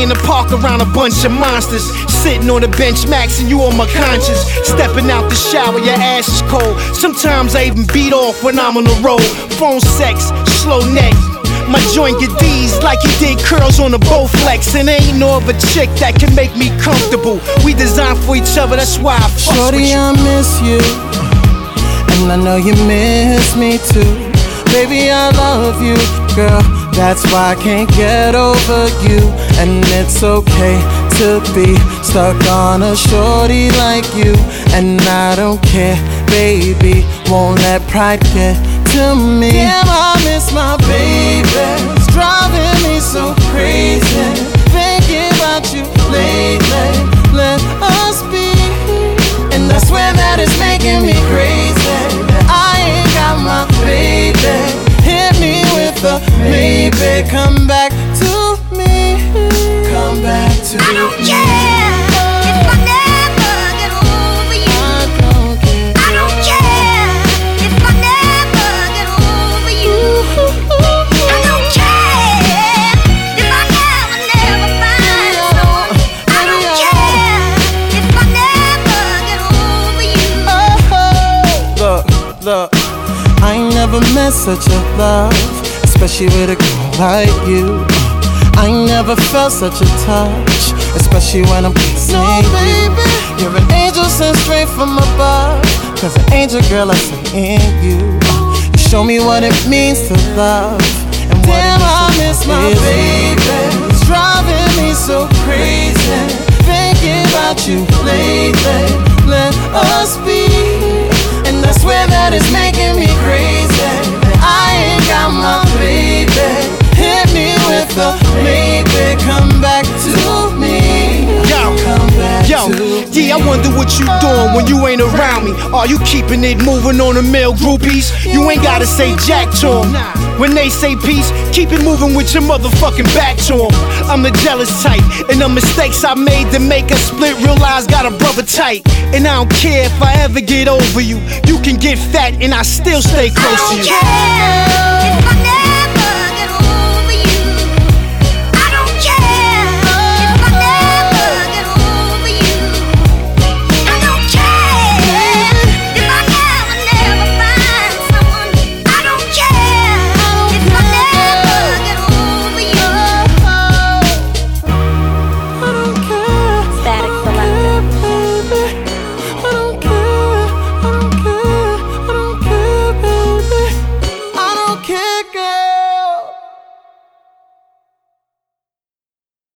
in the park around a bunch of monsters. Sitting on the bench, maxing you on my conscience. Stepping out the shower, your ass is cold. Sometimes I even beat off when I'm on the road. Phone sex, slow neck. My joint get these like he did curls on a Bowflex. And ain't no other chick that can make me comfortable. We designed for each other, that's why I fuck Shorty, with you. I miss you, and I know you miss me too. Baby, I love you, girl, that's why I can't get over you. And it's okay to be stuck on a shorty like you. And I don't care, baby, won't let pride get to me. Damn, I miss my baby, it's driving me so crazy. Thinking about you lately, let us be. And I swear that it's making me crazy. I ain't got my baby. Hit me with a maybe. Come back to me. Come back to me. I don't care if I never get over you. I don't care if I never get over you. I don't care if I never find someone. I don't care if I never get over you. Look, I ain't never met such a love, especially with a girl like you. I ain't never felt such a touch, especially when I'm kissing you. You're an angel sent straight from above, 'cause an angel, girl, I see in you. You show me what it means to love, and what damn, I miss my baby. It's driving me so crazy, thinking about you lately. Let us be. And I swear that it's making me crazy. I ain't got my baby. Hit me with a maybe. Come back to me. Come back to me. Yeah, I wonder what you doing when you ain't around me. Are you keeping it moving on the male groupies? You ain't gotta say jack to 'em. When they say peace, keep it moving with your motherfucking back to 'em. I'm the jealous type, and the mistakes I made to make us split, realize got a brother tight. And I don't care if I ever get over you. You can get fat and I still stay close to you. I don't care